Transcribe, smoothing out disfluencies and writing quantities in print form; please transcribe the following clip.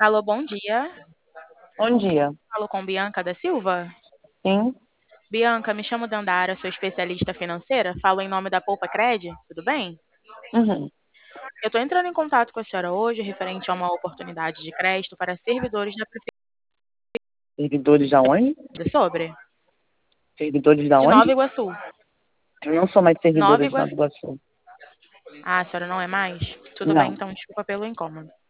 Alô, bom dia. Bom dia. Falo com Bianca da Silva. Sim, Bianca, me chamo Dandara, sou especialista financeira, falo em nome da Poupa Cred, tudo bem? uhum. Eu estou entrando em contato com a senhora hoje referente a uma oportunidade de crédito para servidores da Servidores da onde? Prefeitura sobre Servidores da de Nova onde? Iguaçu. Eu não sou mais Nova servidora de Nova Iguaçu. Iguaçu. Ah, a senhora não é mais? Tudo bem, Não. então desculpa pelo incômodo.